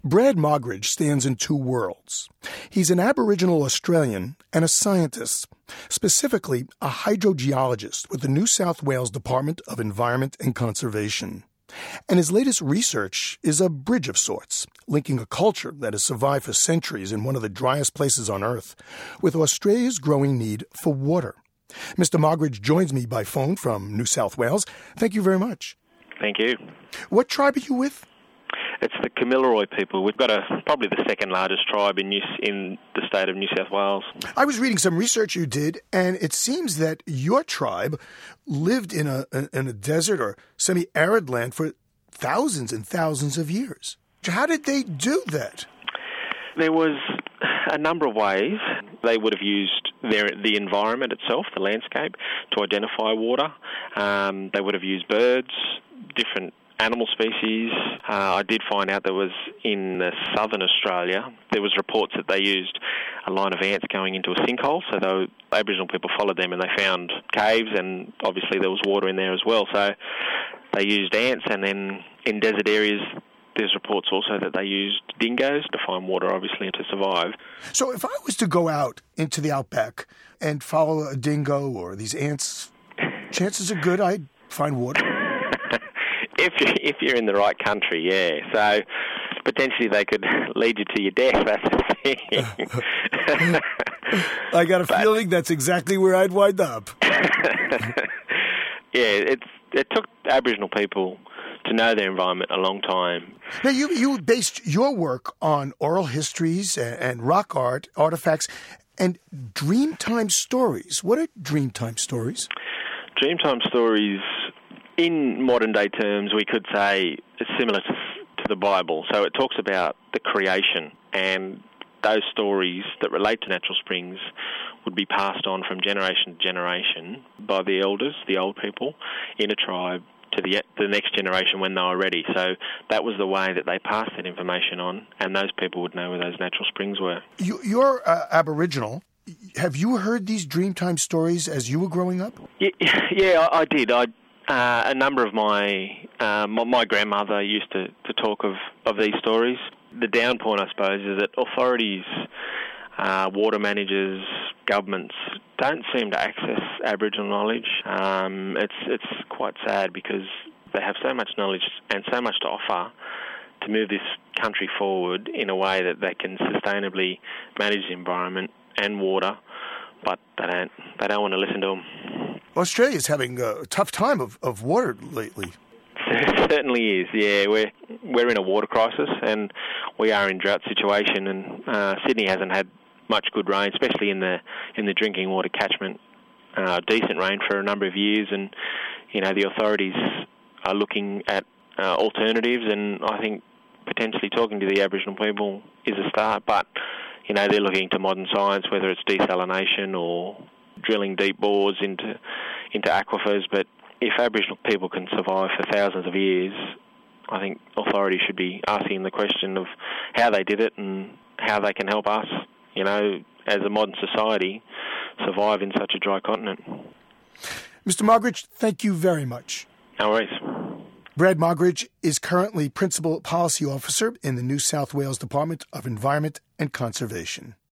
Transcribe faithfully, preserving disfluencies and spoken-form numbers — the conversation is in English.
Brad Mogridge stands in two worlds. He's an Aboriginal Australian and a scientist, specifically a hydrogeologist with the New South Wales Department of Environment and Conservation. And his latest research is a bridge of sorts, linking a culture that has survived for centuries in one of the driest places on Earth with Australia's growing need for water. Mister Mogridge joins me by phone from New South Wales. Thank you very much. Thank you. What tribe are you with? It's the Kamilaroi people. We've got a probably the second largest tribe in New, in the state of New South Wales. I was reading some research you did, and it seems that your tribe lived in a in a desert or semi-arid land for thousands and thousands of years. How did they do that? There was a number of ways. They would have used their, the environment itself, the landscape, to identify water. Um, they would have used birds, different animal species. Uh, I did find out there was in uh, southern Australia, there was reports that they used a line of ants going into a sinkhole, so the Aboriginal people followed them and they found caves, and obviously there was water in there as well. So they used ants, and then in desert areas there's reports also that they used dingoes to find water, obviously, to survive. So if I was to go out into the outback and follow a dingo or these ants, chances are good I'd find water. If you're, if you're in the right country, yeah. So potentially they could lead you to your death, that's the thing. I got a but, feeling that's exactly where I'd wind up. yeah, it's, it took Aboriginal people to know their environment a long time. Now, you, you based your work on oral histories and, and rock art, artifacts, and Dreamtime stories. What are Dreamtime stories? Dreamtime stories, in modern-day terms, we could say it's similar to, to the Bible. So it talks about the creation, and those stories that relate to natural springs would be passed on from generation to generation by the elders, the old people, in a tribe to the the next generation when they were ready. So that was the way that they passed that information on, and those people would know where those natural springs were. You, you're uh, Aboriginal. Have you heard these Dreamtime stories as you were growing up? Yeah, yeah I, I did. I uh, a number of my, uh, my my grandmother used to, to talk of, of these stories. The down point, I suppose, is that authorities, uh, water managers, governments don't seem to access Aboriginal knowledge. Um, it's it's quite sad because they have so much knowledge and so much to offer to move this country forward in a way that they can sustainably manage the environment and water, but they don't they don't want to listen to them. Australia's having a tough time of, of water lately. It certainly is, yeah. We're, we're in a water crisis and we are in drought situation, and uh, Sydney hasn't had much good rain, especially in the in the drinking water catchment. Uh, decent rain for a number of years, and you know the authorities are looking at uh, alternatives, and I think potentially talking to the Aboriginal people is a start. But you know they're looking to modern science, whether it's desalination or drilling deep bores into into aquifers. But if Aboriginal people can survive for thousands of years, I think authorities should be asking the question of how they did it and how they can help us, you know, as a modern society, survive in such a dry continent. Mister Mogridge, thank you very much. No worries. Brad Mogridge is currently Principal Policy Officer in the New South Wales Department of Environment and Conservation.